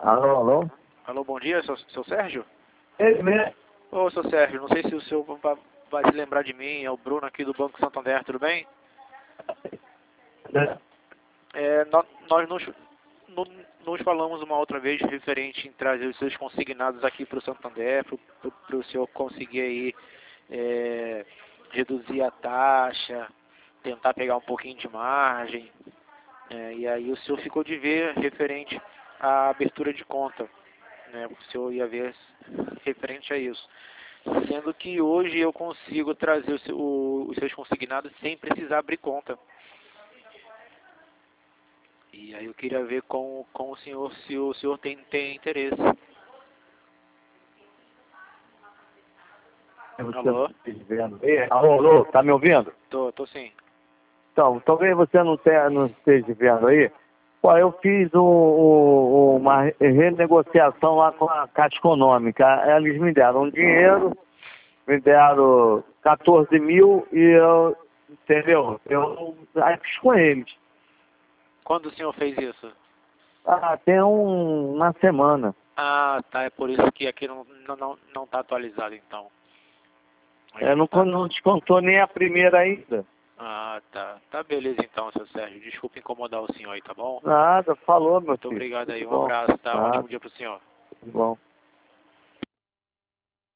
Alô, alô? Alô, bom dia, seu Sérgio? Ele mesmo. Ô, seu Sérgio, não sei se o senhor vai se lembrar de mim, é o Bruno aqui do Banco Santander, tudo bem? Nós nos falamos uma outra vez referente em trazer os seus consignados aqui para o Santander, para o senhor conseguir aí reduzir a taxa, tentar pegar um pouquinho de margem, e aí o senhor ficou de ver referente à abertura de conta, né? O senhor ia ver referente a isso. Sendo que hoje eu consigo trazer os seus consignados sem precisar abrir conta. E aí eu queria ver com o senhor se o senhor tem interesse. Alô? Alô, alô, tá me ouvindo? Tô sim. Então, talvez você não esteja vendo aí. Pô, eu fiz uma renegociação lá com a Caixa Econômica. Eles me deram dinheiro, me deram 14 mil e eu, entendeu? Eu aí fiz com eles. Quando o senhor fez isso? Tem uma semana. Ah, tá. É por isso que aqui não tá atualizado, então. Não descontou nem a primeira ainda. Ah, tá. Tá, beleza então, seu Sérgio. Desculpa incomodar o senhor aí, tá bom? Nada, falou, meu Muito filho. obrigado aí. Tudo Um bom. abraço, tá? Um Nada, ótimo dia pro senhor. tudo bom.